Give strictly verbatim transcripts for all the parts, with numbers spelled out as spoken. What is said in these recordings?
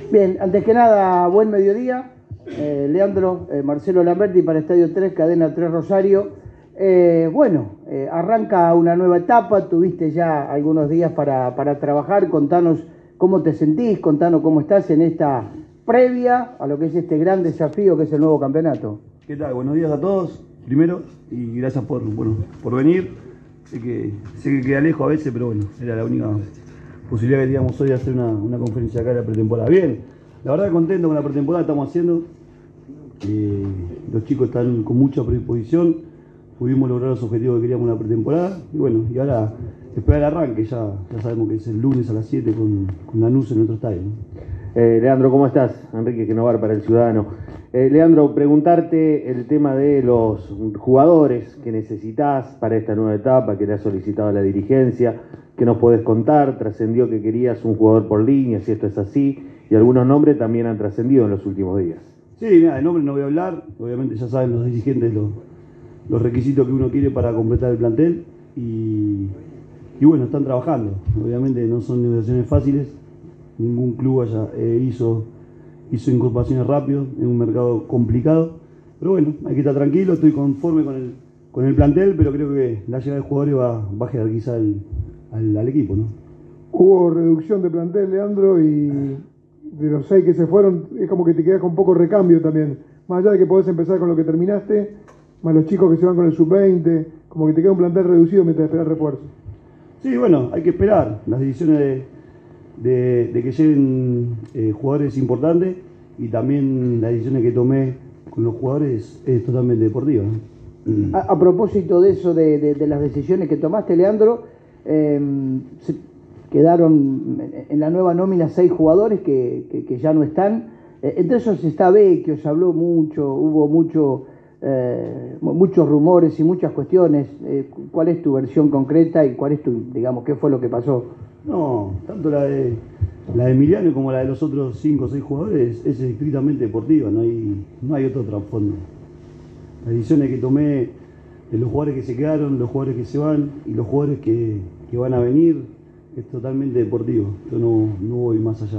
Bien, antes que nada, buen mediodía. Eh, Leandro, eh, Marcelo Lamberti para Estadio tres, Cadena tres Rosario. Eh, bueno, eh, arranca una nueva etapa, tuviste ya algunos días para, para trabajar. Contanos cómo te sentís, contanos cómo estás en esta previa a lo que es este gran desafío que es el nuevo campeonato. ¿Qué tal? Buenos días a todos, primero, y gracias por, bueno, por venir. Sé que, sé que queda lejos a veces, pero bueno, era la única posibilidad que teníamos hoy de hacer una, una conferencia acá de la pretemporada. Bien, la verdad contento con la pretemporada que estamos haciendo. Eh, los chicos están con mucha predisposición, pudimos lograr los objetivos que queríamos en la pretemporada. Y bueno, y ahora esperar el arranque, ya, ya sabemos que es el lunes a las siete con, con Lanús en nuestro estadio, ¿no? Eh, Leandro, ¿cómo estás? Enrique Genovar para El Ciudadano. Eh, Leandro, preguntarte el tema de los jugadores que necesitas para esta nueva etapa, que le ha solicitado la dirigencia, que nos podés contar. Trascendió que querías un jugador por línea, si esto es así, y algunos nombres también han trascendido en los últimos días. Sí, mira, de nombre no voy a hablar, obviamente ya saben los dirigentes los, los requisitos que uno quiere para completar el plantel, y, y bueno, están trabajando. Obviamente no son negociaciones fáciles. Ningún club haya, eh, hizo, hizo incorporaciones rápido en un mercado complicado. Pero bueno, hay que estar tranquilo, estoy conforme con el, con el plantel, pero creo que la llegada de jugadores va, va a jerarquizar al, al, al equipo, ¿no? Hubo reducción de plantel, Leandro, y de los seis que se fueron, es como que te quedas con poco recambio también. Más allá de que podés empezar con lo que terminaste, más los chicos que se van con el sub veinte, como que te queda un plantel reducido mientras esperas refuerzo. Sí, bueno, hay que esperar las decisiones de... De, de que lleguen eh, jugadores importantes, y también las decisiones que tomé con los jugadores es totalmente deportiva, ¿no? A, a propósito de eso, de, de, de las decisiones que tomaste, Leandro, eh, se quedaron en la nueva nómina seis jugadores que, que, que ya no están. Eh, entre esos está Vecchio, se habló mucho, hubo mucho, eh, muchos rumores y muchas cuestiones. Eh, ¿Cuál es tu versión concreta y cuál es tu, digamos, qué fue lo que pasó? No, tanto la de la de Emiliano como la de los otros cinco o seis jugadores es estrictamente deportiva, no hay, no hay otro trasfondo. Las decisiones que tomé de los jugadores que se quedaron, los jugadores que se van y los jugadores que, que van a venir es totalmente deportivo. Yo no, no voy más allá.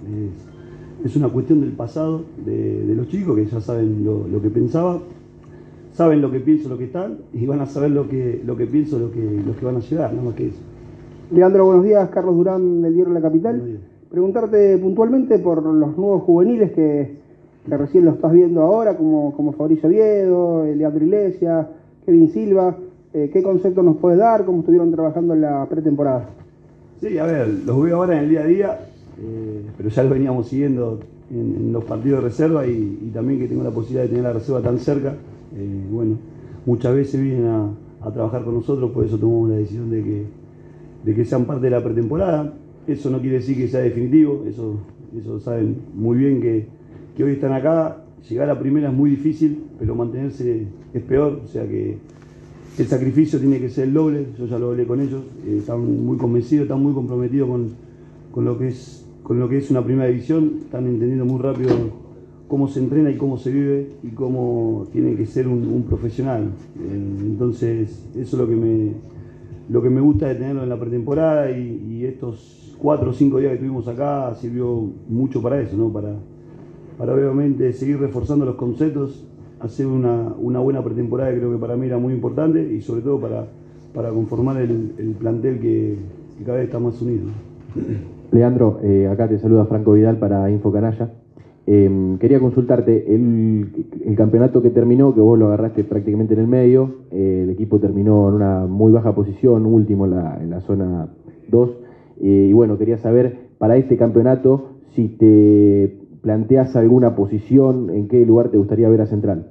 Es, es una cuestión del pasado, de, de los chicos que ya saben lo, lo que pensaba, saben lo que pienso, lo que están, y van a saber lo que, lo que pienso, lo que, los que van a llegar, nada más que eso. Leandro, buenos días. Carlos Durán, del Diario La Capital. Preguntarte puntualmente por los nuevos juveniles que, que recién lo estás viendo ahora, como, como Fabricio Oviedo, Leandro Iglesias, Kevin Silva. Eh, ¿Qué concepto nos puedes dar? ¿Cómo estuvieron trabajando en la pretemporada? Sí, a ver, los veo ahora en el día a día, eh, pero ya los veníamos siguiendo en, en los partidos de reserva, y, y también que tengo la posibilidad de tener la reserva tan cerca. Eh, bueno, muchas veces vienen a, a trabajar con nosotros, por eso tomamos la decisión de que de que sean parte de la pretemporada. Eso no quiere decir que sea definitivo, eso, eso saben muy bien que, que hoy están acá. Llegar a primera es muy difícil, pero mantenerse es peor, o sea que el sacrificio tiene que ser el doble. Yo ya lo hablé con ellos, eh, están muy convencidos, están muy comprometidos con, con, lo que es, con lo que es una primera división, están entendiendo muy rápido cómo se entrena y cómo se vive y cómo tiene que ser un, un profesional. Eh, entonces eso es lo que me... Lo que me gusta de tenerlo en la pretemporada, y, y estos cuatro o cinco días que estuvimos acá sirvió mucho para eso, ¿no? Para, para obviamente seguir reforzando los conceptos, hacer una, una buena pretemporada, que creo que para mí era muy importante, y sobre todo para, para conformar el, el plantel que, que cada vez está más unido. Leandro, eh, acá te saluda Franco Vidal para Info Canalla. Eh, quería consultarte, el, el campeonato que terminó, que vos lo agarraste prácticamente en el medio, eh, el equipo terminó en una muy baja posición, último en la, en la zona dos, eh, y bueno, quería saber para este campeonato si te planteas alguna posición, en qué lugar te gustaría ver a Central.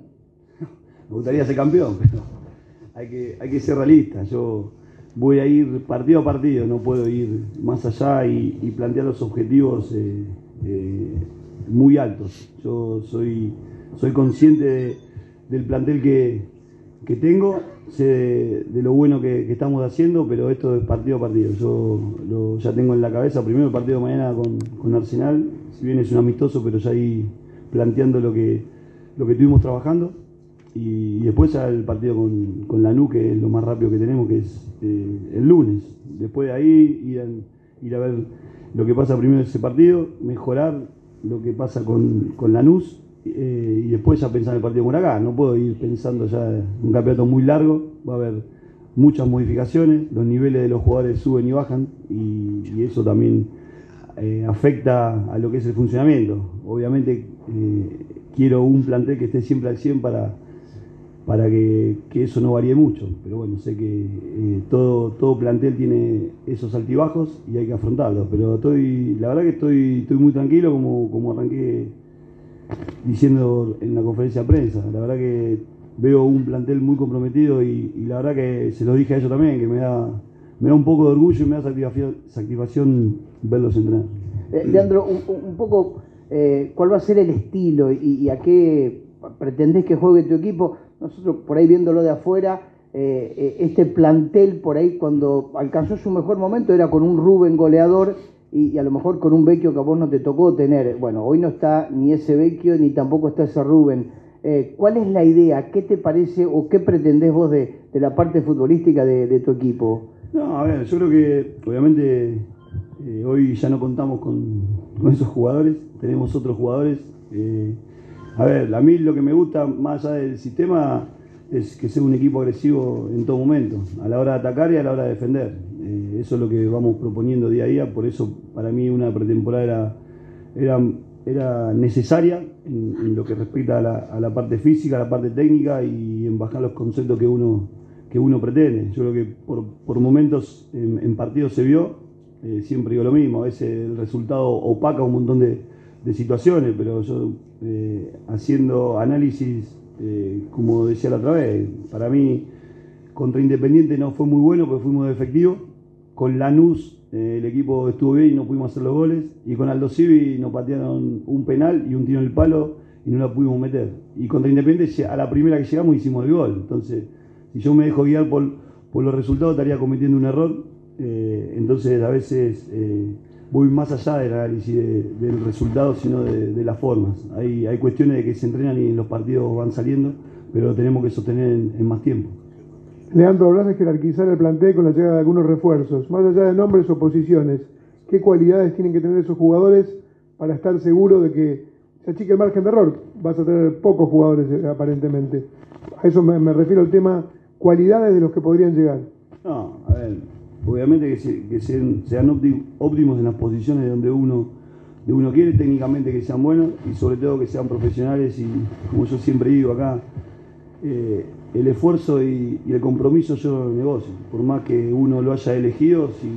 Me gustaría ser campeón, pero hay que, hay que ser realista. Yo voy a ir partido a partido, no puedo ir más allá y, y plantear los objetivos eh, eh, muy altos. Yo soy, soy consciente de, del plantel que, que tengo, sé de, de lo bueno que, que estamos haciendo, pero esto es partido a partido. Yo lo, ya tengo en la cabeza primero el partido de mañana con, con Arsenal, si bien es un amistoso, pero ya ahí planteando lo que, lo que estuvimos trabajando, y, y después ya el partido con, con Lanús, que es lo más rápido que tenemos, que es eh, el lunes. Después de ahí ir a, ir a ver lo que pasa primero en ese partido, mejorar lo que pasa con, con Lanús eh, y después ya pensar en el partido con Huracán. No puedo ir pensando ya en un campeonato muy largo, va a haber muchas modificaciones, los niveles de los jugadores suben y bajan y, y eso también eh, afecta a lo que es el funcionamiento. Obviamente eh, quiero un plantel que esté siempre al cien para, para que, que eso no varíe mucho, pero bueno, sé que eh, todo, todo plantel tiene esos altibajos y hay que afrontarlos, pero estoy, la verdad que estoy, estoy muy tranquilo como, como arranqué diciendo en la conferencia de prensa. La verdad que veo un plantel muy comprometido y, y la verdad que se lo dije a ellos también, que me da, me da un poco de orgullo y me da satisfacción, satisfacción verlos entrenar. Eh, Leandro, un, un poco, eh, ¿cuál va a ser el estilo y, y a qué pretendés que juegue tu equipo? Nosotros por ahí viéndolo de afuera, eh, este plantel por ahí cuando alcanzó su mejor momento era con un Rubén goleador y, y a lo mejor con un Vecchio que a vos no te tocó tener. Bueno, hoy no está ni ese Vecchio ni tampoco está ese Rubén. Eh, ¿Cuál es la idea? ¿Qué te parece o qué pretendés vos de, de la parte futbolística de, de tu equipo? No, a ver, yo creo que obviamente eh, hoy ya no contamos con, con esos jugadores, tenemos otros jugadores. Eh, a ver, a mí lo que me gusta más allá del sistema es que sea un equipo agresivo en todo momento, a la hora de atacar y a la hora de defender. Eh, eso es lo que vamos proponiendo día a día, por eso para mí una pretemporada era, era, era necesaria en, en lo que respecta a la, a la parte física, a la parte técnica y en bajar los conceptos que uno, que uno pretende. Yo creo que por, por momentos en, en partidos se vio, eh, siempre digo lo mismo, a veces el resultado opaca un montón de, de situaciones, pero yo eh, haciendo análisis, eh, como decía la otra vez, para mí contra Independiente no fue muy bueno porque fuimos efectivos. Con Lanús eh, el equipo estuvo bien y no pudimos hacer los goles. Y con Aldo Civi nos patearon un penal y un tiro en el palo y no la pudimos meter. Y contra Independiente a la primera que llegamos hicimos el gol. Entonces, si yo me dejo guiar por, por los resultados estaría cometiendo un error. Eh, entonces a veces eh, voy más allá del análisis de, del resultado, sino de, de las formas. Hay, hay cuestiones de que se entrenan y los partidos van saliendo, pero lo tenemos que sostener en, en más tiempo. Leandro, hablas de jerarquizar el plantel con la llegada de algunos refuerzos. Más allá de nombres o posiciones, ¿qué cualidades tienen que tener esos jugadores para estar seguro de que se achique el margen de error? Vas a tener pocos jugadores aparentemente. A eso me, me refiero al tema cualidades de los que podrían llegar. No, a ver, obviamente que, se, que sean, sean óptimos en las posiciones donde uno, de uno quiere, técnicamente que sean buenos y sobre todo que sean profesionales y, como yo siempre digo acá, eh, el esfuerzo y, y el compromiso yo lo negocio. Por más que uno lo haya elegido, si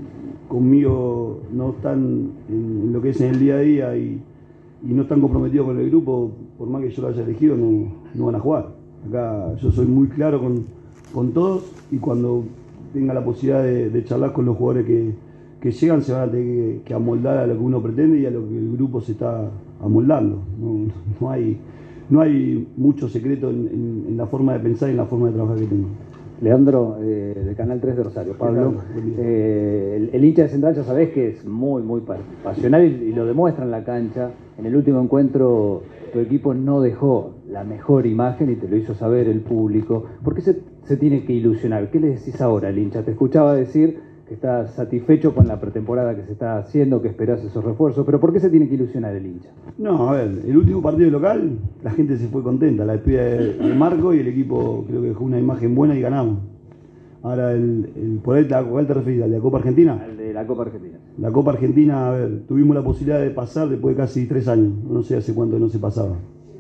conmigo no están en, en lo que es en el día a día y, y no están comprometidos con el grupo, por más que yo lo haya elegido, no, no van a jugar. Acá yo soy muy claro con, con todos y cuando tenga la posibilidad de, de charlar con los jugadores que, que llegan, se van a tener que, que amoldar a lo que uno pretende y a lo que el grupo se está amoldando. No, no hay, no hay mucho secreto en, en, en la forma de pensar y en la forma de trabajar que tengo. Leandro, eh, de Canal tres de Rosario. Pablo, eh, el, el hincha de Central ya sabés que es muy, muy pasional y, y lo demuestra en la cancha. En el último encuentro tu equipo no dejó la mejor imagen y te lo hizo saber el público. ¿Por qué se, se tiene que ilusionar? ¿Qué le decís ahora al hincha? Te escuchaba decir que estás satisfecho con la pretemporada que se está haciendo, que esperás esos refuerzos, pero ¿por qué se tiene que ilusionar el hincha? No, a ver, el último partido local, la gente se fue contenta, la despedida de, de Marco y el equipo creo que dejó una imagen buena y ganamos. Ahora, el, el, por ahí, ¿a cuál te refieres? ¿Al de la Copa Argentina? Al de la Copa Argentina. La Copa Argentina, a ver, tuvimos la posibilidad de pasar después de casi tres años, no sé hace cuánto no se pasaba.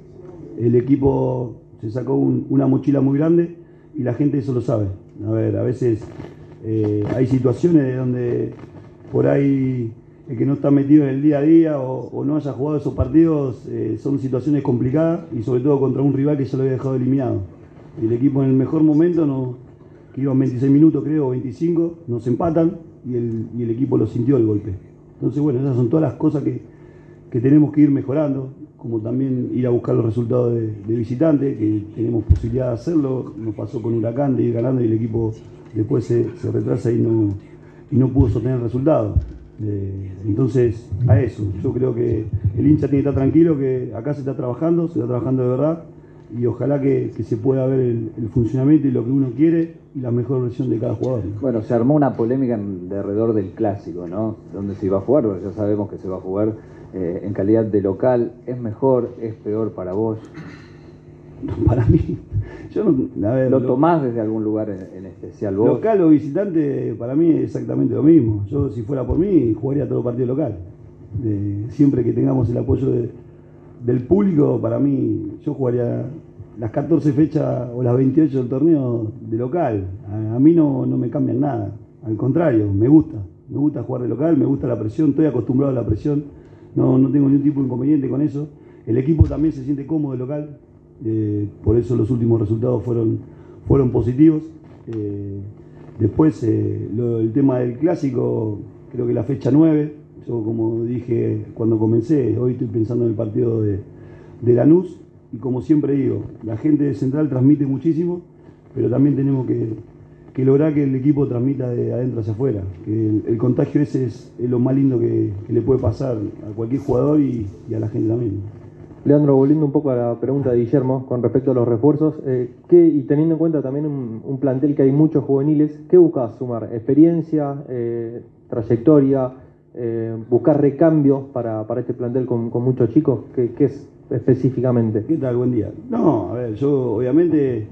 El equipo se sacó un, una mochila muy grande y la gente eso lo sabe. A ver, a veces eh, hay situaciones donde por ahí el que no está metido en el día a día o, o no haya jugado esos partidos eh, son situaciones complicadas y sobre todo contra un rival que ya lo había dejado eliminado. El equipo en el mejor momento, no, que iban veintiséis minutos creo, veinticinco, nos empatan y el, y el equipo lo sintió el golpe. Entonces bueno, esas son todas las cosas que, que tenemos que ir mejorando, como también ir a buscar los resultados de, de visitante, que tenemos posibilidad de hacerlo. Nos pasó con Huracán de ir ganando y el equipo después se, se retrasa y no, y no pudo sostener el resultado. Eh, entonces, a eso, yo creo que el hincha tiene que estar tranquilo, que acá se está trabajando, se está trabajando de verdad, y ojalá que, que se pueda ver el, el funcionamiento y lo que uno quiere y la mejor versión de cada jugador. Bueno, se armó una polémica de alrededor del clásico, ¿no? ¿Dónde se iba a jugar? Bueno, ya sabemos que se va a jugar eh, en calidad de local, ¿es mejor, es peor para vos? Para mí, yo no, a ver, ¿Lo lo, tomás desde algún lugar en, en especial vos? Local o visitante, para mí es exactamente lo mismo. Yo, si fuera por mí, jugaría todo partido local. Eh, siempre que tengamos el apoyo de, del público, para mí, yo jugaría las catorce fechas o las veintiocho del torneo de local. A, a mí no, no me cambian nada. Al contrario, me gusta. Me gusta jugar de local, me gusta la presión, estoy acostumbrado a la presión. No, no tengo ningún tipo de inconveniente con eso. El equipo también se siente cómodo de local. Eh, por eso los últimos resultados fueron, fueron positivos. Eh, después eh, lo, el tema del clásico, creo que la fecha nueve, yo como dije cuando comencé, hoy estoy pensando en el partido de, de Lanús, y como siempre digo, la gente de Central transmite muchísimo, pero también tenemos que, que lograr que el equipo transmita de adentro hacia afuera, que el, el contagio ese es, es lo más lindo que, que le puede pasar a cualquier jugador y, y a la gente también. Leandro, volviendo un poco a la pregunta de Guillermo con respecto a los refuerzos, eh, ¿qué, y teniendo en cuenta también un, un plantel que hay muchos juveniles, ¿qué buscas sumar? ¿Experiencia, eh, trayectoria, eh, buscar recambio para, para este plantel con, con muchos chicos? ¿Qué, qué es específicamente? ¿Qué tal? Buen día. No, a ver, yo obviamente,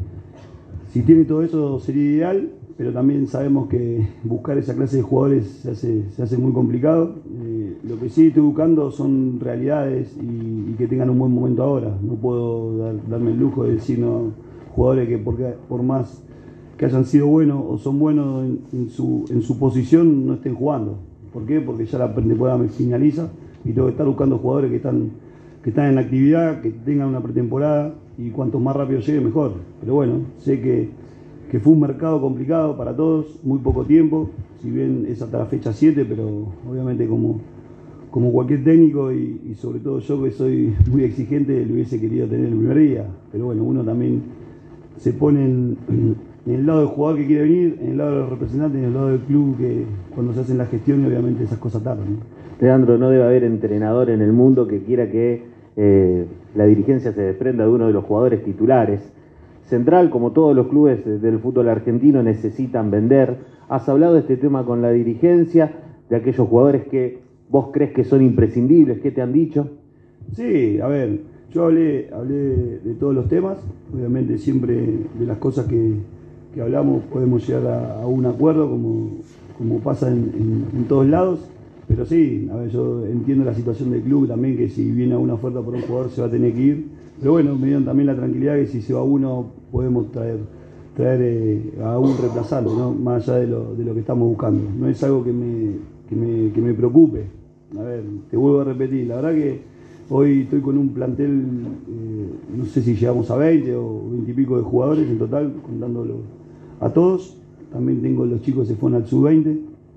si tiene todo eso sería ideal, pero también sabemos que buscar esa clase de jugadores se hace, se hace muy complicado. Eh, lo que sí estoy buscando son realidades y, y que tengan un buen momento ahora. No puedo dar, darme el lujo de decir no, jugadores que por, por más que hayan sido buenos o son buenos en, en, su, en su posición no estén jugando. ¿Por qué? Porque ya la pretemporada me finaliza y tengo que estar buscando jugadores que están, que están en actividad, que tengan una pretemporada y cuanto más rápido llegue mejor. Pero bueno, sé que que fue un mercado complicado para todos, muy poco tiempo, si bien es hasta la fecha siete, pero obviamente como, como cualquier técnico y, y sobre todo yo que soy muy exigente, lo hubiese querido tener el primer día, pero bueno, uno también se pone en, en el lado del jugador que quiere venir, en el lado de los representantes, en el lado del club, que cuando se hacen la gestión obviamente esas cosas tardan, ¿no? Leandro, no debe haber entrenador en el mundo que quiera que eh, la dirigencia se desprenda de uno de los jugadores titulares. Central, como todos los clubes del fútbol argentino, necesitan vender. ¿Has hablado de este tema con la dirigencia, de aquellos jugadores que vos crees que son imprescindibles? ¿Qué te han dicho? Sí, a ver, yo hablé, hablé de todos los temas. Obviamente siempre de las cosas que, que hablamos podemos llegar a, a un acuerdo, como, como pasa en, en, en todos lados. Pero sí, a ver, yo entiendo la situación del club también, que si viene una oferta por un jugador se va a tener que ir. Pero bueno, me dieron también la tranquilidad que si se va uno podemos traer, traer eh, a un reemplazante, ¿no? Más allá de lo, de lo que estamos buscando. No es algo que me, que, me, que me preocupe. A ver, te vuelvo a repetir, la verdad que hoy estoy con un plantel, eh, no sé si llegamos a veinte o veinte y pico de jugadores en total, contándolo a todos. También tengo los chicos que se fueron al sub veinte.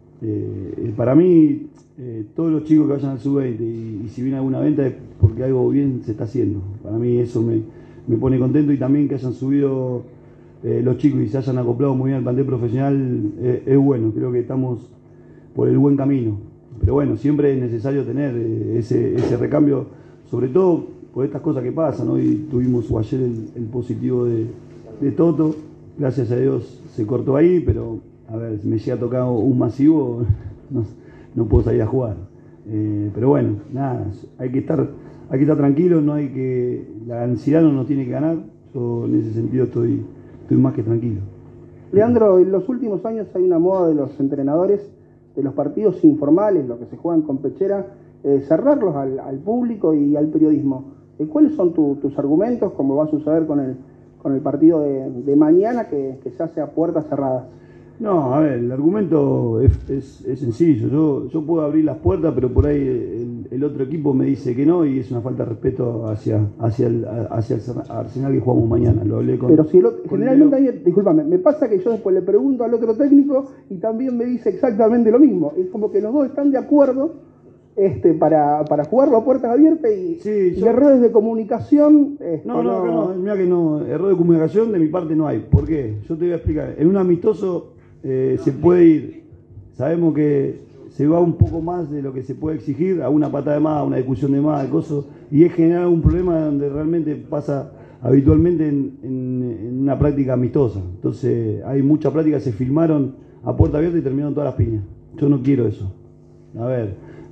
Eh, para mí, eh, todos los chicos que vayan al sub veinte y, y si viene alguna venta es porque algo bien se está haciendo. Para mí eso me, me pone contento, y también que hayan subido eh, los chicos y se hayan acoplado muy bien al plantel profesional eh, es bueno. Creo que estamos por el buen camino. Pero bueno, siempre es necesario tener eh, ese, ese recambio, sobre todo por estas cosas que pasan. Hoy tuvimos o ayer el, el positivo de, de Toto, gracias a Dios se cortó ahí, pero a ver, si me llega a tocar un masivo, no, no puedo salir a jugar. Eh, pero bueno, nada, hay que estar, hay que estar tranquilo, no hay que, la ansiedad no nos tiene que ganar. Yo en ese sentido estoy, estoy más que tranquilo. Leandro, en los últimos años hay una moda de los entrenadores, de los partidos informales, los que se juegan con pechera, eh, cerrarlos al, al público y al periodismo. Eh, ¿Cuáles son tu, tus argumentos, como va a suceder con el, con el partido de, de mañana, que, que se hace a puertas cerradas? No, a ver, el argumento es, es, es sencillo. Yo, yo puedo abrir las puertas, pero por ahí el, el otro equipo me dice que no, y es una falta de respeto hacia, hacia, el, hacia el Arsenal que jugamos mañana. Lo hablé con. Pero si el otro, generalmente, ahí, discúlpame, me pasa que yo después le pregunto al otro técnico y también me dice exactamente lo mismo. Es como que los dos están de acuerdo este, para, para jugarlo a puertas abiertas y, sí, yo, y errores de comunicación. Este, no, no, no, no, mira que no, error de comunicación de mi parte no hay. ¿Por qué? Yo te voy a explicar. En un amistoso Eh, se puede ir, sabemos que se va un poco más de lo que se puede exigir, a una patada de más, a una discusión de más, de cosas, y es generar un problema donde realmente pasa habitualmente en, en, en una práctica amistosa. Entonces hay muchas prácticas que se filmaron a puerta abierta y terminaron todas las piñas. Yo no quiero eso. A ver,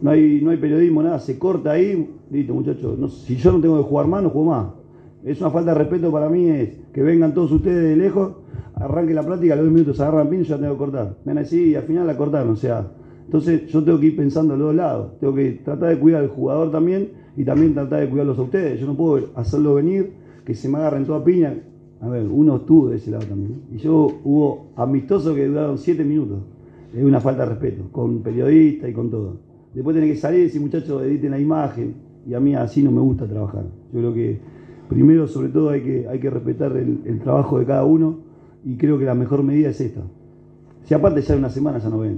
no hay, no hay periodismo, nada, se corta ahí, listo muchachos, no, si yo no tengo que jugar más, no juego más. Es una falta de respeto para mí, es que vengan todos ustedes de lejos, arranque la plática, a los dos minutos se agarran pin y yo la tengo que cortar. Ven así y al final la cortaron, o sea, entonces yo tengo que ir pensando a los dos lados, tengo que tratar de cuidar al jugador también y también tratar de cuidarlos a ustedes. Yo no puedo hacerlo venir, que se me agarren toda piña. A ver, uno estuvo de ese lado también. Y yo hubo amistosos que duraron siete minutos. Es una falta de respeto, con periodistas y con todo. Después tenés que salir y decir, muchachos, editen la imagen. Y a mí así no me gusta trabajar. Yo creo que primero, sobre todo, hay que, hay que respetar el, el trabajo de cada uno. Y creo que la mejor medida es esta. Si aparte ya en una semana ya no ven.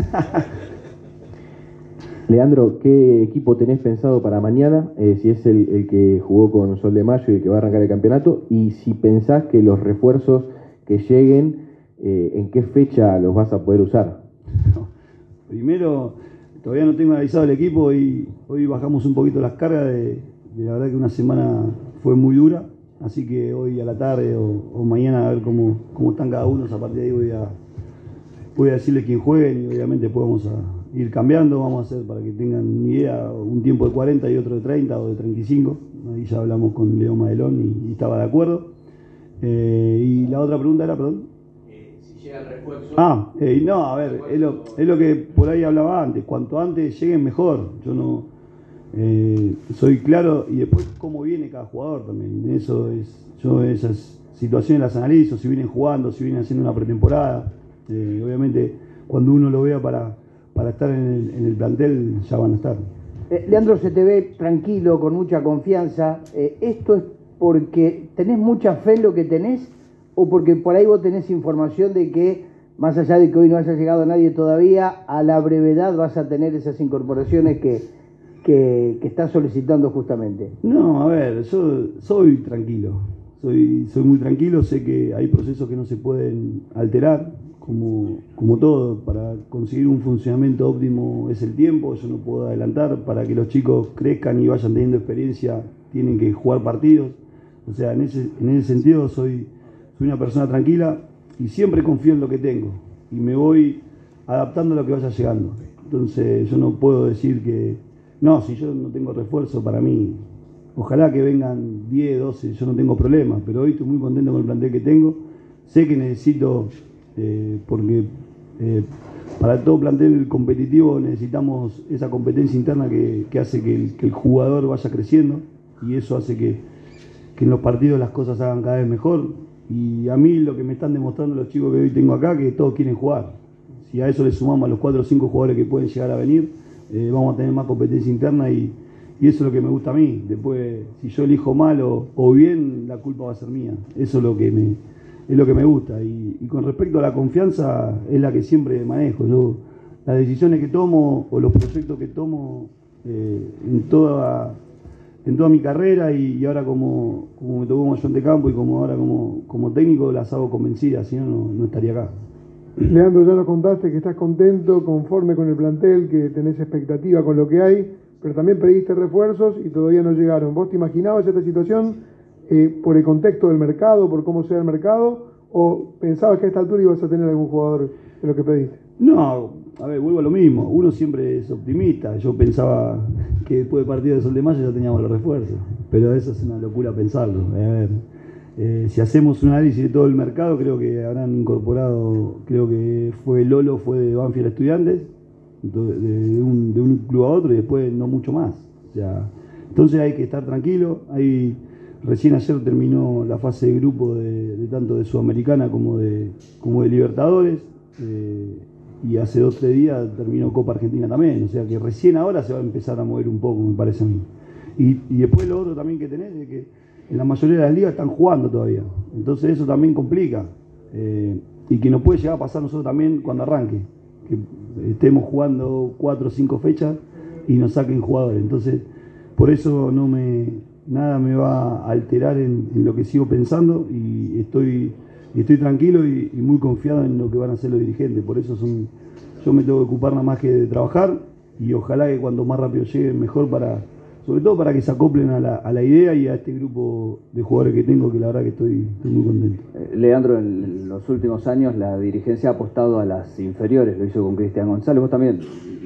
Leandro, ¿qué equipo tenés pensado para mañana? Eh, si es el, el que jugó con Sol de Mayo y el que va a arrancar el campeonato, y si pensás que los refuerzos que lleguen, eh, ¿en qué fecha los vas a poder usar? No. Primero, todavía no tengo analizado el equipo y hoy bajamos un poquito las cargas de, de la verdad que una semana fue muy dura, así que hoy a la tarde o, o mañana a ver cómo, cómo están cada uno, a partir de ahí voy a, voy a decirle quién juegue y obviamente después vamos a ir cambiando, vamos a hacer para que tengan una idea, un tiempo de cuarenta y otro de treinta o de treinta y cinco, ahí ya hablamos con Leo Madelón y, y estaba de acuerdo. Eh, y la otra pregunta era, perdón. Eh, si llega el refuerzo. Ah, eh, no, a ver, es lo, es lo que por ahí hablaba antes, cuanto antes lleguen mejor, yo no eh, soy claro y después cómo viene cada jugador también, eso es, yo esas situaciones las analizo, si vienen jugando, si vienen haciendo una pretemporada, eh, obviamente cuando uno lo vea para para estar en el, en el plantel ya van a estar. Eh, Leandro, se te ve tranquilo, con mucha confianza. Eh, ¿Esto es porque tenés mucha fe en lo que tenés o porque por ahí vos tenés información de que, más allá de que hoy no haya llegado nadie todavía, a la brevedad vas a tener esas incorporaciones que, que, que estás solicitando justamente? No, a ver, yo soy tranquilo, soy, soy muy tranquilo, sé que hay procesos que no se pueden alterar, Como, como todo, para conseguir un funcionamiento óptimo es el tiempo, yo no puedo adelantar, para que los chicos crezcan y vayan teniendo experiencia tienen que jugar partidos, o sea, en ese, en ese sentido soy, soy una persona tranquila y siempre confío en lo que tengo y me voy adaptando a lo que vaya llegando, entonces yo no puedo decir que, no, si yo no tengo refuerzo para mí, ojalá que vengan diez, doce, yo no tengo problema, pero hoy estoy muy contento con el plantel que tengo, sé que necesito... Eh, porque eh, para todo plantel competitivo necesitamos esa competencia interna que, que hace que el, que el jugador vaya creciendo y eso hace que, que en los partidos las cosas se hagan cada vez mejor y a mí lo que me están demostrando los chicos que hoy tengo acá que todos quieren jugar, si a eso le sumamos a los cuatro o cinco jugadores que pueden llegar a venir eh, vamos a tener más competencia interna y, y eso es lo que me gusta a mí, después si yo elijo mal o, o bien la culpa va a ser mía, eso es lo que me es lo que me gusta y, y con respecto a la confianza es la que siempre manejo. Yo las decisiones que tomo o los proyectos que tomo eh, en toda en toda mi carrera y, y ahora como, como me tocó como ayudante de campo y como ahora como, como técnico las hago convencidas, si no, no, no estaría acá. Leandro, ya nos contaste que estás contento, conforme con el plantel, que tenés expectativa con lo que hay, pero también pediste refuerzos y todavía no llegaron. ¿Vos te imaginabas esta situación? Eh, por el contexto del mercado, por cómo sea el mercado, o pensabas que a esta altura ibas a tener algún jugador de lo que pediste? No, a ver, vuelvo a lo mismo, uno siempre es optimista, yo pensaba que después del partido de Sol de Mayo ya teníamos los refuerzos, pero eso es una locura pensarlo. A ver, eh, si hacemos un análisis de todo el mercado, creo que habrán incorporado, creo que fue Lolo, fue de Banfield a Estudiantes, de, de, un, de un club a otro y después no mucho más. O sea, entonces hay que estar tranquilo, hay... Recién ayer terminó la fase de grupo de, de tanto de Sudamericana como de, como de Libertadores eh, y hace dos o tres días terminó Copa Argentina también, o sea que recién ahora se va a empezar a mover un poco, me parece a mí. Y, y después lo otro también que tenés es que en la mayoría de las ligas están jugando todavía, entonces eso también complica eh, y que nos puede llegar a pasar nosotros también cuando arranque, que estemos jugando cuatro o cinco fechas y nos saquen jugadores, entonces por eso no me... nada me va a alterar en, en lo que sigo pensando y estoy, estoy tranquilo y, y muy confiado en lo que van a hacer los dirigentes. Por eso son, yo me tengo que ocupar nada más que de trabajar y ojalá que cuanto más rápido lleguen mejor para, sobre todo para que se acoplen a la, a la idea y a este grupo de jugadores que tengo, que la verdad que estoy, estoy muy contento. Eh, Leandro, en los últimos años la dirigencia ha apostado a las inferiores, lo hizo con Cristian González, vos también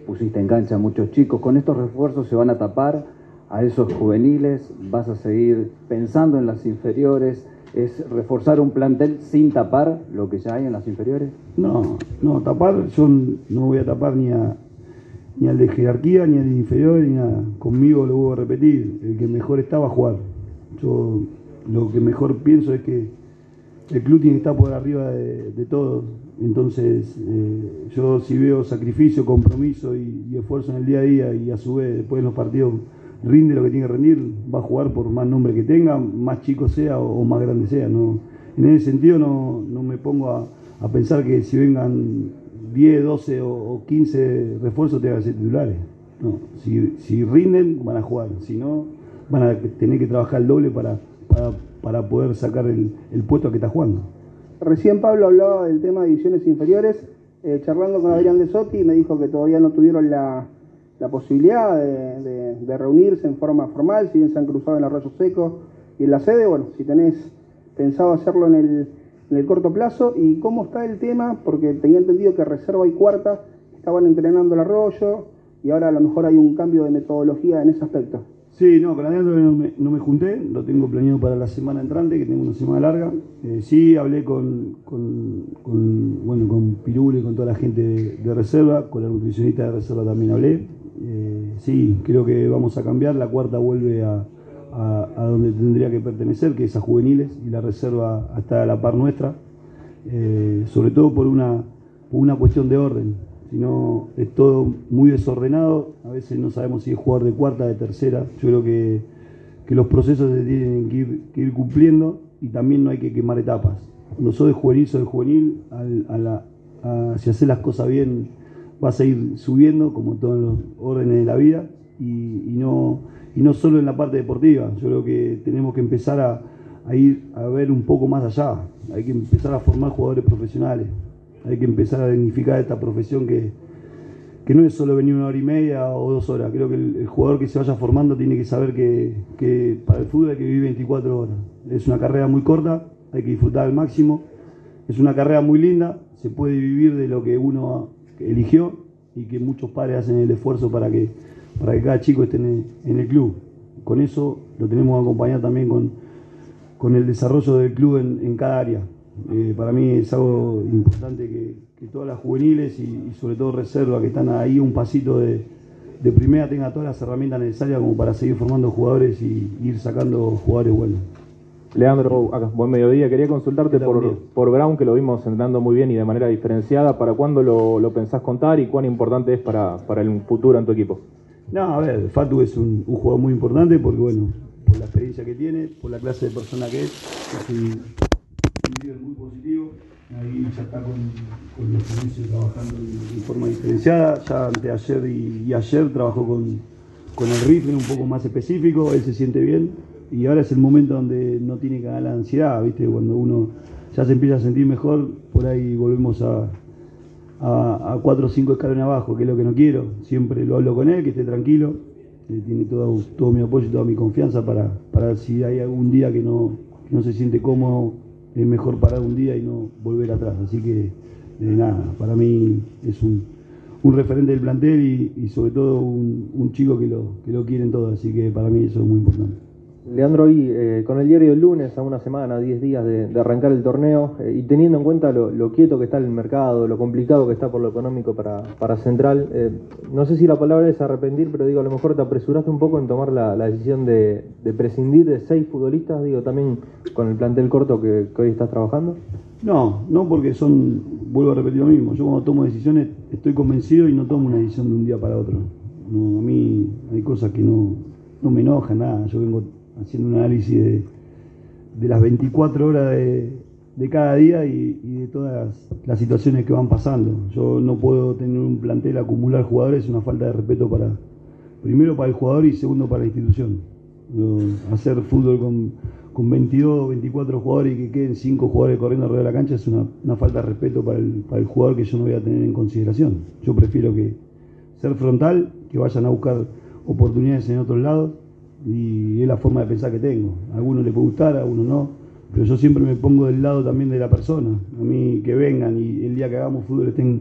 pusiste en cancha a muchos chicos. ¿Con estos refuerzos se van a tapar a esos juveniles? ¿Vas a seguir pensando en las inferiores? ¿Es reforzar un plantel sin tapar lo que ya hay en las inferiores? No, no, tapar, yo no voy a tapar ni a ni al de jerarquía, ni al de inferior, ni nada. Conmigo lo voy a repetir, el que mejor está va a jugar. Yo lo que mejor pienso es que el club tiene que estar por arriba de, de todos. Entonces, eh, yo si veo sacrificio, compromiso y, y esfuerzo en el día a día, y a su vez después en los partidos rinde lo que tiene que rendir, va a jugar por más nombre que tenga, más chico sea o, o más grande sea. No, en ese sentido no, no me pongo a, a pensar que si vengan diez, doce o, o quince refuerzos tengan que ser titulares. No, si, si rinden van a jugar, si no van a tener que trabajar el doble para, para, para poder sacar el, el puesto que está jugando. Recién Pablo hablaba del tema de divisiones inferiores, eh, charlando con Adrián de Sotti, me dijo que todavía no tuvieron la, la posibilidad de, de, de reunirse en forma formal, si bien se han cruzado en Arroyo Seco y en la sede. Bueno, si tenés pensado hacerlo en el, en el corto plazo. ¿Y cómo está el tema? Porque tenía entendido que Reserva y Cuarta estaban entrenando el Arroyo y ahora a lo mejor hay un cambio de metodología en ese aspecto. Sí, no, con Adrián no me, no me junté, lo tengo planeado para la semana entrante, que tengo una semana larga. Eh, sí, hablé con, con, con, bueno, con Pirule y con toda la gente de, de Reserva, con la nutricionista de Reserva también hablé. Eh, sí, creo que vamos a cambiar, la Cuarta vuelve a, a, a donde tendría que pertenecer, que es a juveniles, y la Reserva está a la par nuestra, eh, sobre todo por una, por una cuestión de orden. Si no, es todo muy desordenado, a veces no sabemos si es jugador de cuarta, de tercera. Yo creo que, que los procesos se tienen que ir, que ir cumpliendo, y también no hay que quemar etapas. Cuando sos de juvenil, sos de juvenil, al, a la, a, si haces las cosas bien vas a ir subiendo, como todos los órdenes de la vida, y, y, no, y no solo en la parte deportiva. Yo creo que tenemos que empezar a, a ir a ver un poco más allá, hay que empezar a formar jugadores profesionales. Hay que empezar a dignificar esta profesión que, que no es solo venir una hora y media o dos horas. Creo que el, el jugador que se vaya formando tiene que saber que, que para el fútbol hay que vivir veinticuatro horas. Es una carrera muy corta, hay que disfrutar al máximo. Es una carrera muy linda, se puede vivir de lo que uno eligió, y que muchos padres hacen el esfuerzo para que, para que cada chico esté en el, en el club. Con eso lo tenemos que acompañar también con, con el desarrollo del club en, en cada área. Eh, para mí es algo importante que, que todas las juveniles y, y sobre todo Reserva, que están ahí un pasito de, de primera, tengan todas las herramientas necesarias como para seguir formando jugadores y ir sacando jugadores buenos. Leandro, acá, buen mediodía. Quería consultarte por, por Brown, que lo vimos entrenando muy bien y de manera diferenciada. ¿Para cuándo lo, lo pensás contar y cuán importante es para, para el futuro en tu equipo? No, a ver, Fatu es un, un jugador muy importante porque, bueno, por la experiencia que tiene, por la clase de persona que es, es un, un líder muy positivo. Ahí ya está con, con los servicios trabajando en, en forma diferenciada. Ya anteayer y, y ayer trabajó con, con el rifle un poco más específico, él se siente bien. Y ahora es el momento donde no tiene que ganar la ansiedad, ¿viste? Cuando uno ya se empieza a sentir mejor, por ahí volvemos a, a, a cuatro o cinco escalones abajo, que es lo que no quiero. Siempre lo hablo con él, que esté tranquilo. Eh, tiene todo, todo mi apoyo y toda mi confianza para, para si hay algún día que no, que no se siente cómodo, es mejor parar un día y no volver atrás. Así que, eh, nada, para mí es un, un referente del plantel y, y sobre todo un, un chico que lo, que lo quieren todos. Así que para mí eso es muy importante. Leandro, hoy eh, con el diario del lunes, a una semana, diez días de, de arrancar el torneo, eh, y teniendo en cuenta lo, lo quieto que está el mercado, lo complicado que está por lo económico para, para Central, eh, no sé si la palabra es arrepentir, pero digo, a lo mejor te apresuraste un poco en tomar la, la decisión de, de prescindir de seis futbolistas, digo, también con el plantel corto que, que hoy estás trabajando. No, no porque son, vuelvo a repetir lo mismo, yo cuando tomo decisiones estoy convencido y no tomo una decisión de un día para otro. No, a mí hay cosas que no, no me enojan, nada, yo vengo haciendo un análisis de, de las veinticuatro horas de, de cada día y, y de todas las, las situaciones que van pasando. Yo no puedo tener un plantel, acumular jugadores, es una falta de respeto para, primero para el jugador y segundo para la institución. Yo, hacer fútbol con, con veintidós, veinticuatro jugadores y que queden cinco jugadores corriendo alrededor de la cancha es una, una falta de respeto para el, para el jugador que yo no voy a tener en consideración. Yo prefiero que ser frontal, que vayan a buscar oportunidades en otros lados, y es la forma de pensar que tengo. A algunos les puede gustar, a algunos no, pero yo siempre me pongo del lado también de la persona. A mí que vengan y el día que hagamos fútbol estén,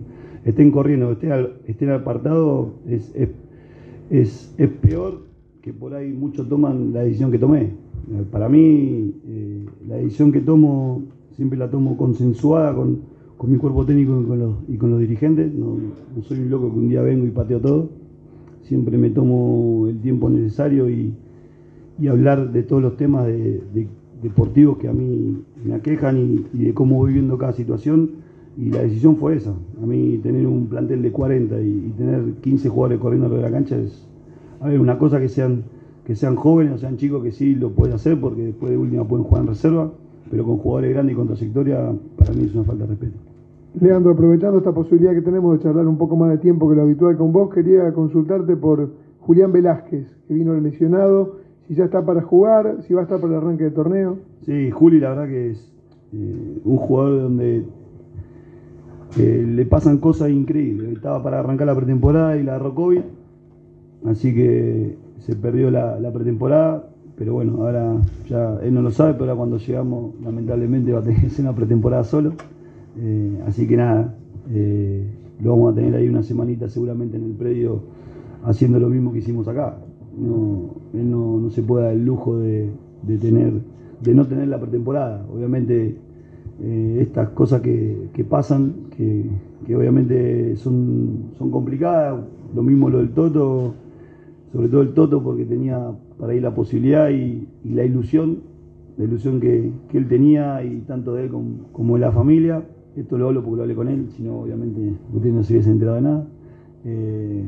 estén corriendo, estén, al, estén apartados, es, es, es, es peor que por ahí muchos toman la decisión que tomé. Para mí, eh, la decisión que tomo siempre la tomo consensuada con, con mi cuerpo técnico y con los, y con los dirigentes. No, no soy un loco que un día vengo y pateo todo. Siempre me tomo el tiempo necesario y, y hablar de todos los temas de, de, deportivos que a mí me aquejan y, y de cómo voy viviendo cada situación. Y la decisión fue esa. A mí tener un plantel de cuarenta y, y tener quince jugadores corriendo alrededor de la cancha es, a ver, una cosa que sean, que sean jóvenes o sean chicos que sí lo pueden hacer porque después de última pueden jugar en reserva, pero con jugadores grandes y con trayectoria para mí es una falta de respeto. Leandro, aprovechando esta posibilidad que tenemos de charlar un poco más de tiempo que lo habitual con vos, quería consultarte por Julián Velázquez, que vino lesionado, si ya está para jugar, si va a estar para el arranque del torneo. Sí, Juli la verdad que es eh, un jugador donde eh, le pasan cosas increíbles. Estaba para arrancar la pretemporada y la agarró COVID, así que se perdió la, la pretemporada, pero bueno, ahora ya él no lo sabe, pero ahora cuando llegamos lamentablemente va a tener que ser una pretemporada solo. Eh, así que nada, eh, lo vamos a tener ahí una semanita seguramente en el predio haciendo lo mismo que hicimos acá. No, él no, no se puede dar el lujo de, de, tener, de no tener la pretemporada. Obviamente eh, estas cosas que, que pasan, que, que obviamente son, son complicadas, lo mismo lo del Toto, sobre todo el Toto porque tenía para ahí la posibilidad y, y la ilusión, la ilusión que, que él tenía y tanto de él como, como de la familia. Esto lo hablo porque lo hablé con él, si no, obviamente, usted no se hubiese enterado de nada. Eh,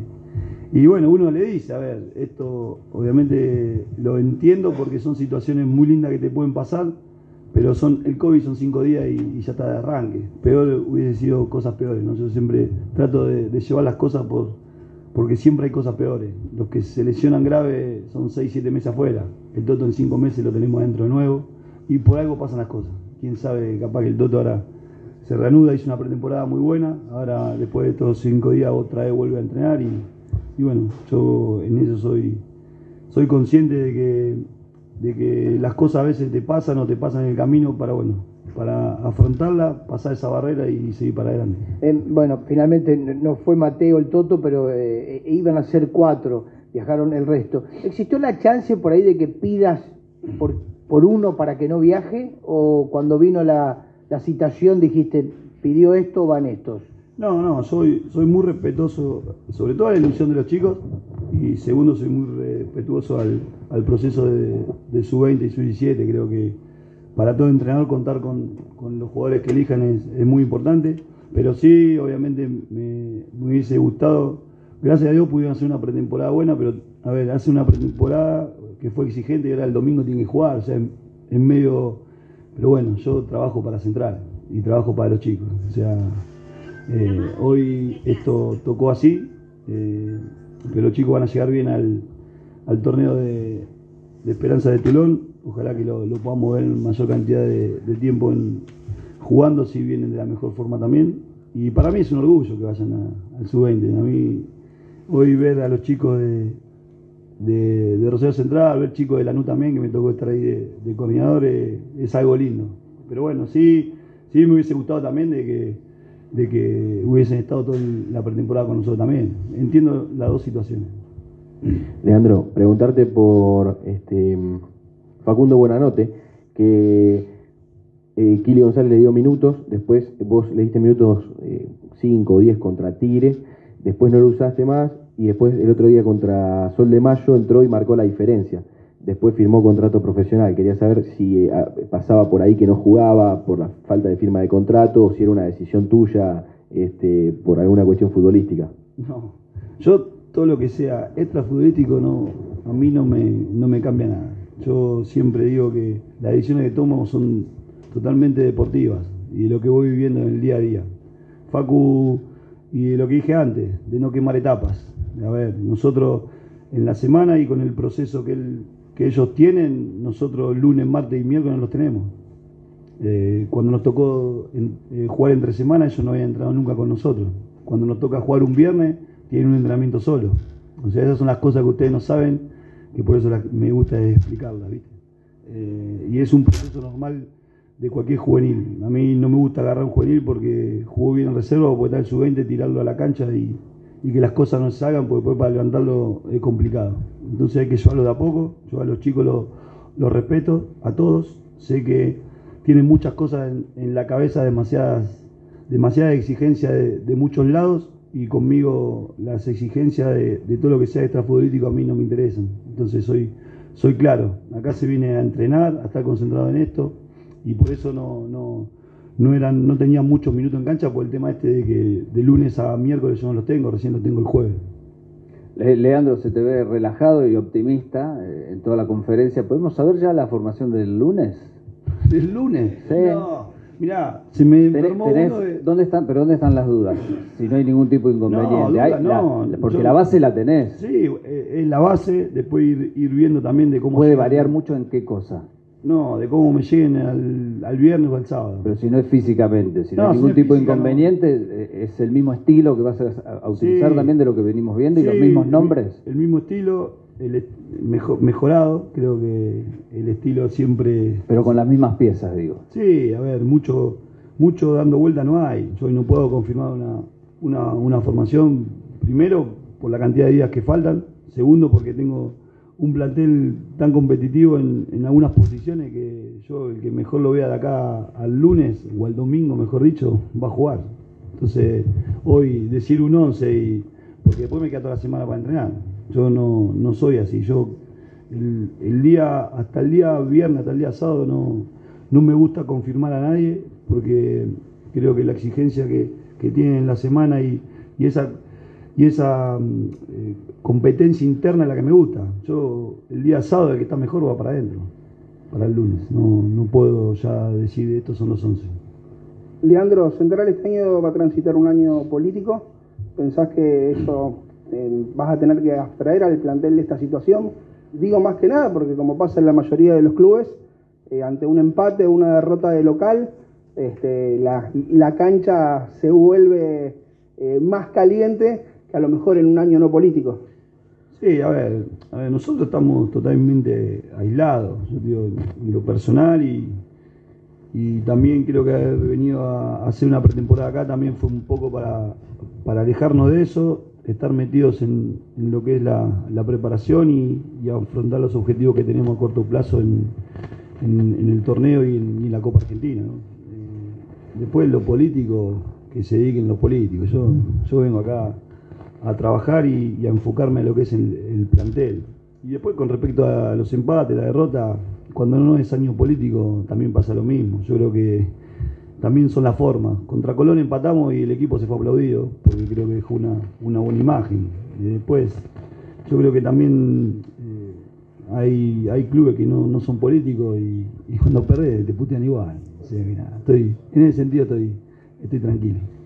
y bueno, uno le dice, a ver, esto obviamente lo entiendo porque son situaciones muy lindas que te pueden pasar, pero son el COVID son cinco días y, y ya está de arranque. Peor hubiese sido cosas peores, ¿no? Yo siempre trato de, de llevar las cosas por, porque siempre hay cosas peores. Los que se lesionan grave son seis, siete meses afuera. El Toto en cinco meses lo tenemos adentro de nuevo y por algo pasan las cosas. Quién sabe, capaz que el Toto ahora se reanuda, hizo una pretemporada muy buena, ahora después de estos cinco días otra vez vuelve a entrenar y, y bueno, yo en eso soy, soy consciente de que, de que las cosas a veces te pasan o te pasan en el camino para, bueno, para afrontarla, pasar esa barrera y seguir para adelante. Eh, bueno, finalmente no fue Mateo el Toto, pero eh, iban a ser cuatro, viajaron el resto. ¿Existió la chance por ahí de que pidas por, por uno para que no viaje o cuando vino la... la citación dijiste, pidió esto, van estos? No, no, soy, soy muy respetuoso, sobre todo a la ilusión de los chicos, y segundo, soy muy respetuoso al, al proceso de, de sub veinte y sub diecisiete. Creo que para todo entrenador contar con, con los jugadores que elijan es, es muy importante, pero sí, obviamente me, me hubiese gustado, gracias a Dios pudieron hacer una pretemporada buena, pero a ver, hace una pretemporada que fue exigente y ahora el domingo tiene que jugar, o sea, en, en medio... Pero bueno, yo trabajo para Central y trabajo para los chicos. O sea, eh, hoy esto tocó así, eh, pero los chicos van a llegar bien al, al torneo de, de Esperanza de Telón. Ojalá que lo, lo podamos ver en mayor cantidad de, de tiempo en, jugando, si vienen de la mejor forma también. Y para mí es un orgullo que vayan a, al sub veinte. A mí, hoy ver a los chicos de... De, de Rosario Central, ver chicos de Lanús también, que me tocó estar ahí de, de coordinador, eh, es algo lindo. Pero bueno, sí, sí me hubiese gustado también de que, de que hubiesen estado toda la pretemporada con nosotros también. Entiendo las dos situaciones. Leandro, preguntarte por este Facundo Buenanote, que eh, Kili González le dio minutos, después vos le diste minutos cinco o diez contra Tigre, después no lo usaste más, y después el otro día contra Sol de Mayo entró y marcó la diferencia. Después firmó contrato profesional. Quería saber si eh, pasaba por ahí que no jugaba por la falta de firma de contrato o si era una decisión tuya este, por alguna cuestión futbolística. No, yo todo lo que sea extrafutbolístico no, a mí no me, no me cambia nada. Yo siempre digo que las decisiones que tomo son totalmente deportivas y lo que voy viviendo en el día a día. Facu, y lo que dije antes, de no quemar etapas. A ver, nosotros en la semana y con el proceso que, él, que ellos tienen, nosotros lunes, martes y miércoles los tenemos. Eh, cuando nos tocó en, eh, jugar entre semanas, ellos no habían entrado nunca con nosotros. Cuando nos toca jugar un viernes, tienen un entrenamiento solo. O sea, esas son las cosas que ustedes no saben, que por eso las, me gusta explicarlas, ¿viste? Eh, y es un proceso normal de cualquier juvenil. A mí no me gusta agarrar un juvenil porque jugó bien en reserva o porque está en su veinte, tirarlo a la cancha y, y que las cosas no se hagan, porque después para levantarlo es complicado. Entonces hay que llevarlo de a poco. Yo a los chicos los lo respeto, a todos. Sé que tienen muchas cosas en, en la cabeza, demasiadas, demasiada exigencia de, de muchos lados, y conmigo las exigencias de, de todo lo que sea extrafutbolístico a mí no me interesan. Entonces soy, soy claro, acá se viene a entrenar, a estar concentrado en esto, y por eso no, no, no, eran, no tenía muchos minutos en cancha por el tema este de que de lunes a miércoles yo no los tengo, recién los tengo el jueves. Leandro, se te ve relajado y optimista eh, en toda la conferencia. ¿Podemos saber ya la formación del lunes? ¿Del lunes? Sí. No, mirá, se me enfermó tenés, uno de... ¿dónde están, pero ¿dónde están las dudas? Si no hay ningún tipo de inconveniente. No, duda, hay, no, la, porque yo, la base la tenés. Sí, es la base, después ir, ir viendo también de cómo... ¿Puede llegan. variar mucho en qué cosa? No, de cómo me lleguen al, al viernes o al sábado. Pero si no es físicamente, si no, No, hay si ningún no es tipo de física, inconveniente, no. Es el mismo estilo que vas a, a utilizar Sí. también de lo que venimos viendo, Sí, y los mismos nombres. El, el mismo estilo, el mejor, mejorado, creo que el estilo siempre... Pero con las mismas piezas, digo. Sí, a ver, mucho, mucho dando vuelta no hay. Yo hoy no puedo confirmar una, una, una formación, primero por la cantidad de días que faltan, segundo porque tengo un plantel tan competitivo en, en algunas posiciones que yo, el que mejor lo vea de acá al lunes o al domingo, mejor dicho, va a jugar. Entonces, hoy decir un once, y, porque después me queda toda la semana para entrenar. Yo no, no soy así. Yo el, el día, hasta el día viernes, hasta el día sábado, no, no me gusta confirmar a nadie, porque creo que la exigencia que, que tienen en la semana y, y esa... y esa eh, competencia interna es la que me gusta. Yo el día sábado el que está mejor va para adentro, para el lunes. No, no puedo ya decir estos son los once. Leandro, Central este año va a transitar un año político. ¿Pensás que eso eh, vas a tener que abstraer al plantel de esta situación? Digo más que nada porque, como pasa en la mayoría de los clubes, eh, ante un empate o una derrota de local, este, la, la cancha se vuelve eh, más caliente que a lo mejor en un año no político. Sí, a ver, a ver, nosotros estamos totalmente aislados, yo digo, en lo personal, y, y también creo que haber venido a hacer una pretemporada acá también fue un poco para, para alejarnos de eso, estar metidos en, en lo que es la, la preparación y, y afrontar los objetivos que tenemos a corto plazo en, en, en el torneo y en, y en la Copa Argentina, ¿no? Eh, después lo político, que se dediquen los políticos. Yo, yo vengo acá a trabajar y, y a enfocarme en lo que es el, el plantel. Y después, con respecto a los empates, la derrota, cuando no es año político también pasa lo mismo. Yo creo que también son las formas. Contra Colón empatamos y el equipo se fue aplaudido, porque creo que dejó una, una buena imagen. Y después, yo creo que también eh, hay, hay clubes que no, no son políticos y, y cuando perdés te putean igual. O sea que nada, estoy, en ese sentido estoy, estoy tranquilo.